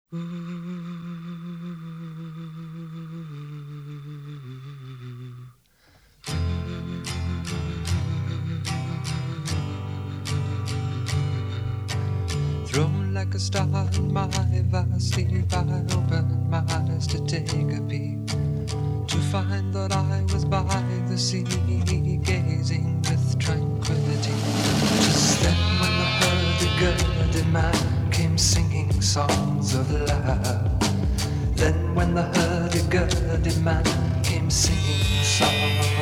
Thrown like a star in my vast sleep, I opened my eyes to take a peep, to find that I was by the sea, gazing with tranquility. Just then when the hurdy-gurdy man came singing songs of love. Then when the hurdy-gurdy man came singing songs of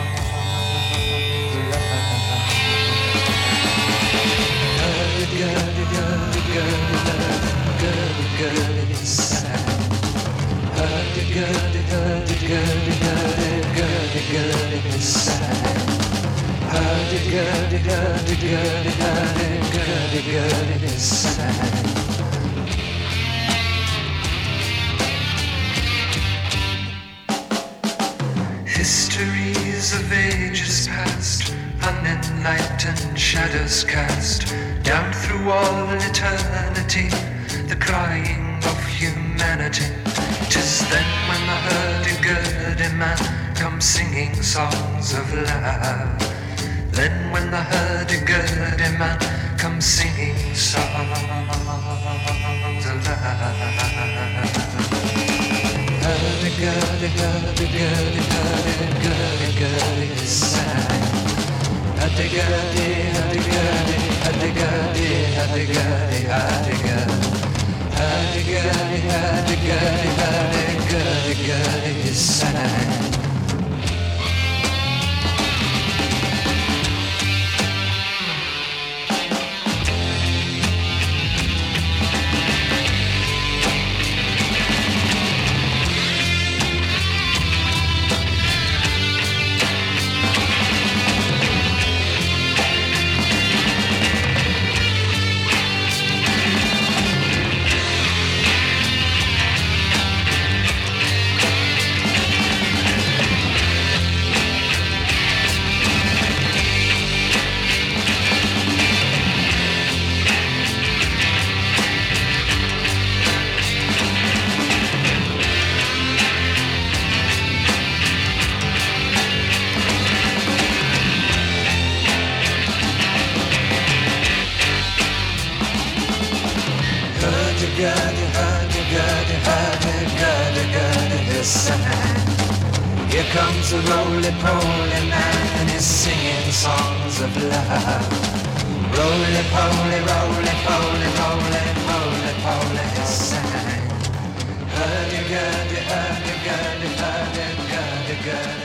love. Hurdy-gurdy-gurdy-gurdy-gurdy sang. Hurdy-gurdy-gurdy-gurdy-gurdy-gurdy sang. Hurdy-gurdy-gurdy-gurdy-gurdy-gurdy sang. Histories of ages past, unenlightened shadows cast down through all eternity, the crying of humanity. 'Tis then when the hurdy-gurdy man comes singing songs of love. Then when the hurdy-gurdy man comes singing songs of love. Hurdy-gurdy, hurdy-gurdy, hurdy-gurdy-gurdy sang. Hurdy-gurdy, hurdy-gurdy, hurdy-gurdy, hurdy-gurdy, hurdy-gurdy. Hurdy-gurdy, hurdy-gurdy, hurdy-gurdy-gurdy sang. Hurdy-gurdy, hurdy-gurdy, hurdy-gurdy-gurdy, his sang. Here comes a roly-poly man and he's singing songs of love. Roly-poly, roly-poly, roly-poly-poly, his sang. Hurdy-gurdy, hurdy-gurdy, hurdy-gurdy-gurdy.